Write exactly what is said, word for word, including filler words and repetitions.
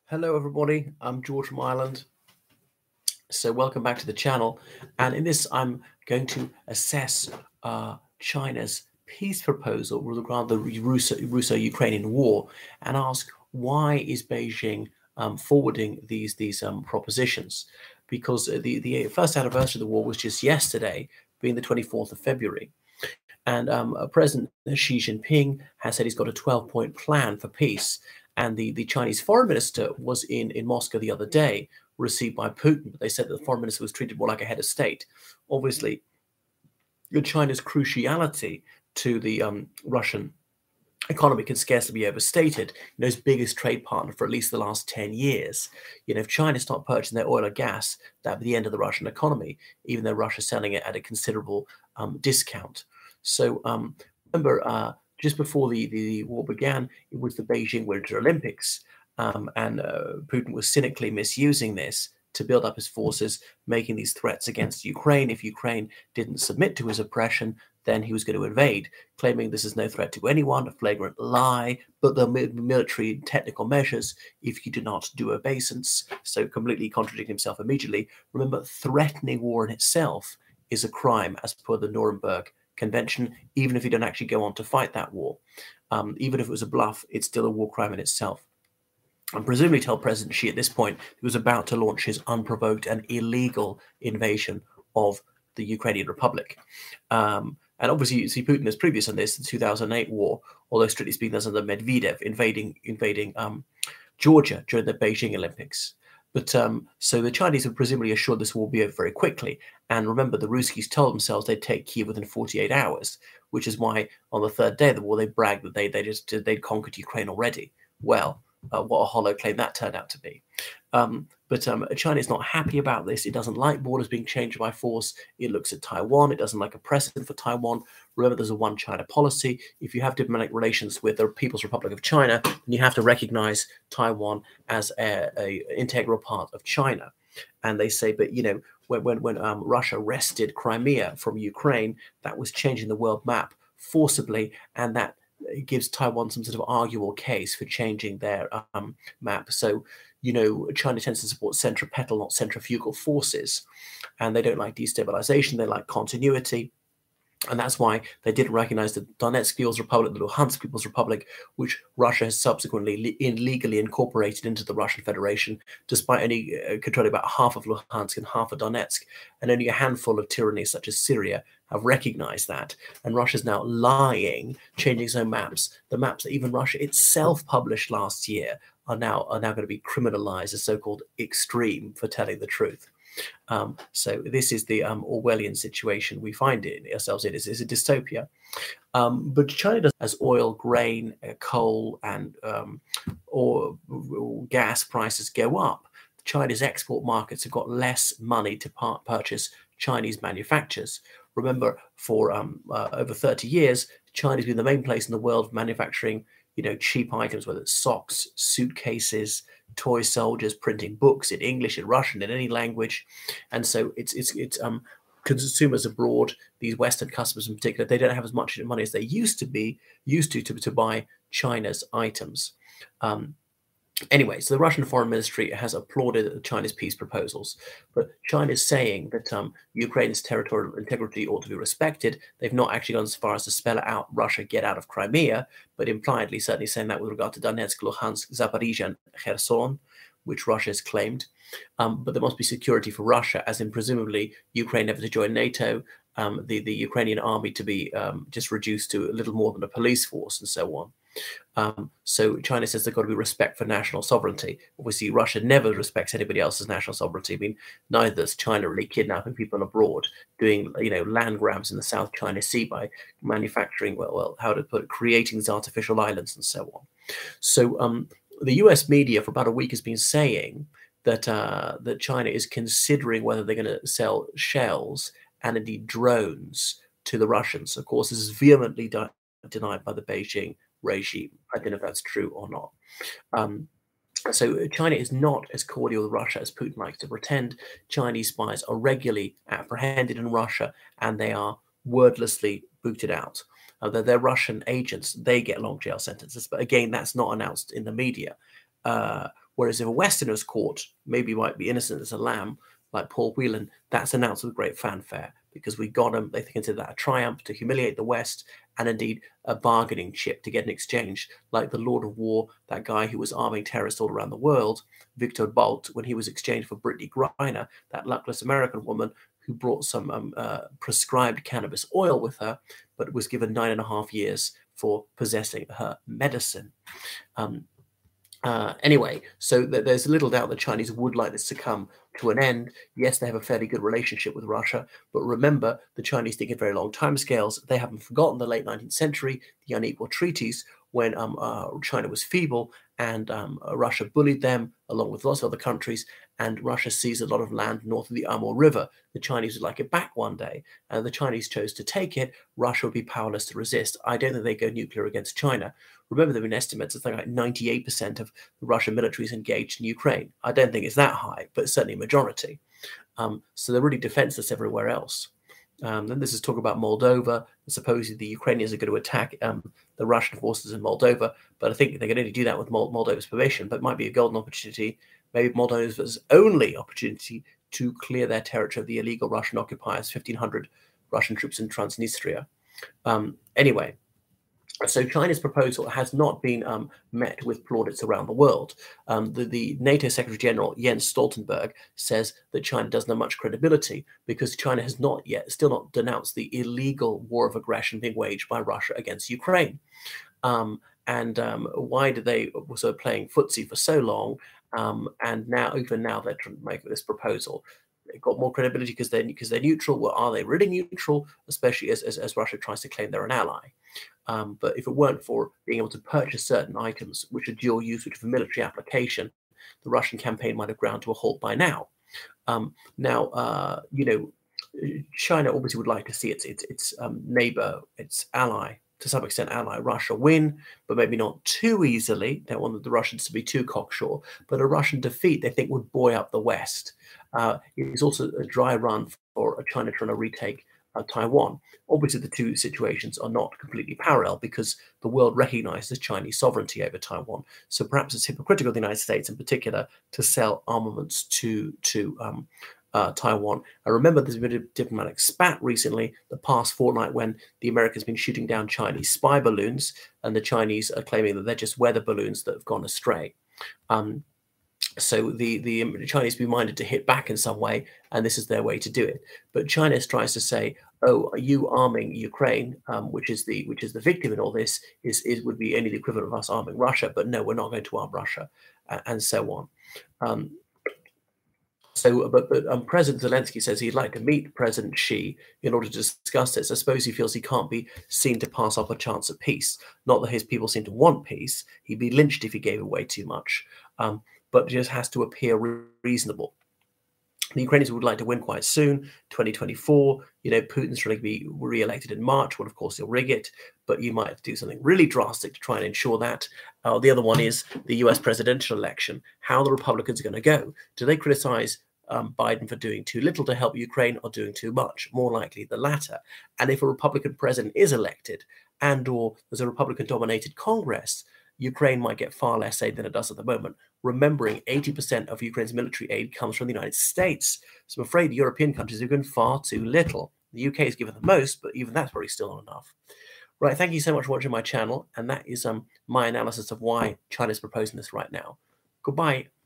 Hello, everybody. I'm George from Ireland. So, welcome back to the channel. And in this, I'm going to assess uh, China's peace proposal with regard to the Russo-Ukrainian war and ask why is Beijing um, forwarding these these um, propositions? Because the, the first anniversary of the war was just yesterday, being the twenty-fourth of February. And um, uh, President Xi Jinping has said he's got a twelve-point plan for peace. And the, the Chinese foreign minister was in, in Moscow the other day, received by Putin. But they said that the foreign minister was treated more like a head of state. Obviously, China's cruciality to the um, Russian economy can scarcely be overstated. You know, its biggest trade partner for at least the last ten years. You know, if China stopped purchasing their oil or gas, that would be the end of the Russian economy, even though Russia's selling it at a considerable um, discount. So um, remember, uh, just before the, the war began, it was the Beijing Winter Olympics. Um, and uh, Putin was cynically misusing this to build up his forces, making these threats against Ukraine. If Ukraine didn't submit to his oppression, then he was going to invade, claiming this is no threat to anyone, a flagrant lie, but the military and technical measures if you do not do obeisance. So completely contradicting himself immediately. Remember, threatening war in itself is a crime as per the Nuremberg Convention, even if you don't actually go on to fight that war. Um, even if it was a bluff, it's still a war crime in itself. And presumably tell President Xi at this point he was about to launch his unprovoked and illegal invasion of the Ukrainian Republic. Um, and obviously, you see Putin is previous on this, the two thousand eight war, although strictly speaking, that's under Medvedev invading invading um, Georgia during the Beijing Olympics. But um, so the Chinese have presumably assured this will be over very quickly. And remember, the Ruskies told themselves they'd take Kiev within forty-eight hours, which is why on the third day of the war, they bragged that they they just they'd conquered Ukraine already. Well, uh, what a hollow claim that turned out to be. Um, but um, China is not happy about this. It doesn't like borders being changed by force. It looks at Taiwan. It doesn't like a precedent for Taiwan. Remember, there's a one China policy. If you have diplomatic relations with the People's Republic of China, then you have to recognize Taiwan as a, a integral part of China. And they say, but, you know, when, when, when um, Russia wrested Crimea from Ukraine, that was changing the world map forcibly, and that gives Taiwan some sort of arguable case for changing their um, map. So, you know, China tends to support centripetal, not centrifugal forces, and they don't like destabilization. They like continuity. And that's why they didn't recognize the Donetsk People's Republic, the Luhansk People's Republic, which Russia has subsequently illegally incorporated into the Russian Federation, despite only uh, controlling about half of Luhansk and half of Donetsk. And only a handful of tyrannies, such as Syria, have recognized that. And Russia's now lying, changing its own maps. The maps that even Russia itself published last year are now, are now going to be criminalized as so-called extreme for telling the truth. Um, so this is the um, Orwellian situation we find it, ourselves in. It's, it's a dystopia. Um, but China does, as oil, grain, uh, coal, and um, or, or gas prices go up, China's export markets have got less money to par- purchase Chinese manufacturers. Remember, for um, uh, over thirty years, China's been the main place in the world manufacturing, you know, cheap items, whether it's socks, suitcases, toy soldiers, printing books in English, in Russian, in any language. And so it's it's it's um consumers abroad, these Western customers in particular, they don't have as much money as they used to be used to to, to buy China's items. Um, Anyway, so the Russian Foreign Ministry has applauded China's peace proposals, but China is saying that um, Ukraine's territorial integrity ought to be respected. They've not actually gone as far as to spell out Russia get out of Crimea, but impliedly certainly saying that with regard to Donetsk, Luhansk, Zaporizhia, and Kherson, which Russia has claimed. Um, but there must be security for Russia, as in presumably Ukraine never to join NATO, um, the, the Ukrainian army to be um, just reduced to a little more than a police force, and so on. Um, so China says there's got to be respect for national sovereignty. Obviously, Russia never respects anybody else's national sovereignty. I mean, neither does China really kidnapping people abroad, doing, you know, land grabs in the South China Sea by manufacturing, well, well, how to put it, creating these artificial islands and so on. So um, the U S media for about a week has been saying that uh, that China is considering whether they're going to sell shells and indeed drones to the Russians. Of course, this is vehemently de- denied by the Beijing regime. I don't know if that's true or not. Um, so China is not as cordial with Russia as Putin likes to pretend. Chinese spies are regularly apprehended in Russia, and they are wordlessly booted out. Uh, they're, they're Russian agents. They get long jail sentences. But again, that's not announced in the media. Uh, Whereas if a Westerner is caught, maybe might be innocent as a lamb, like Paul Whelan, that's announced with great fanfare because we got him. They consider that a triumph to humiliate the West, and indeed a bargaining chip to get an exchange, like the Lord of War, that guy who was arming terrorists all around the world, Victor Bout, when he was exchanged for Brittany Griner, that luckless American woman who brought some um, uh, prescribed cannabis oil with her, but was given nine and a half years for possessing her medicine. Um, Uh, anyway, so th- there's little doubt the Chinese would like this to come to an end. Yes, they have a fairly good relationship with Russia, but remember, the Chinese think in very long timescales. They haven't forgotten the late nineteenth century, the unequal treaties, when um, uh, China was feeble and um, uh, Russia bullied them, along with lots of other countries, and Russia seized a lot of land north of the Amur River. The Chinese would like it back one day, and the Chinese chose to take it. Russia would be powerless to resist. I don't think they go nuclear against China. Remember, there have been estimates of like ninety-eight percent of the Russian military is engaged in Ukraine. I don't think it's that high, but certainly a majority. Um, so they're really defenseless everywhere else. Um, then this is talk about Moldova. Supposedly the Ukrainians are going to attack um, the Russian forces in Moldova, but I think they can only do that with Moldova's permission, but it might be a golden opportunity, maybe Moldova's only opportunity to clear their territory of the illegal Russian occupiers, fifteen hundred Russian troops in Transnistria. Um, anyway, so China's proposal has not been um, met with plaudits around the world. Um, the, the NATO Secretary General Jens Stoltenberg says that China doesn't have much credibility because China has not yet, still not denounced the illegal war of aggression being waged by Russia against Ukraine. Um, and um, why did they was uh, playing footsie for so long? Um, and now, even now, they're trying to make this proposal. They've got more credibility because they're because they're neutral. Well, are they really neutral? Especially as as, as Russia tries to claim they're an ally. Um, but if it weren't for being able to purchase certain items which are dual use, which have a military application, the Russian campaign might have ground to a halt by now. Um, now, uh, you know, China obviously would like to see its its, its um, neighbor, its ally, to some extent ally, Russia win, but maybe not too easily. They don't want the Russians to be too cocksure. But a Russian defeat, they think, would buoy up the West. Uh, it's also a dry run for China trying to retake uh, Taiwan. Obviously, the two situations are not completely parallel because the world recognizes Chinese sovereignty over Taiwan. So perhaps it's hypocritical of the United States in particular to sell armaments to, to um, uh, Taiwan. I remember there's been a diplomatic spat recently, the past fortnight, when the Americans have been shooting down Chinese spy balloons, and the Chinese are claiming that they're just weather balloons that have gone astray. Um, So the, the Chinese be minded to hit back in some way, and this is their way to do it. But China tries to say, "Oh, are you arming Ukraine, um, which is the which is the victim in all this, is is would be only the equivalent of us arming Russia." But no, we're not going to arm Russia, uh, and so on. Um, so, but, but um, President Zelensky says he'd like to meet President Xi in order to discuss this. I suppose he feels he can't be seen to pass up a chance at peace. Not that his people seem to want peace. He'd be lynched if he gave away too much. Um, but just has to appear re- reasonable. The Ukrainians would like to win quite soon, twenty twenty-four. You know, Putin's trying to be re-elected in March. Well, of course, he'll rig it, but you might have to do something really drastic to try and ensure that. Uh, the other one is the U S presidential election. How the Republicans are going to go. Do they criticize um, Biden for doing too little to help Ukraine or doing too much? More likely the latter. And if a Republican president is elected and or there's a Republican-dominated Congress, Ukraine might get far less aid than it does at the moment. Remembering eighty percent of Ukraine's military aid comes from the United States. So I'm afraid European countries have given far too little. The U K has given the most, but even that's probably still not enough. Right, thank you so much for watching my channel. And that is um, my analysis of why China's proposing this right now. Goodbye.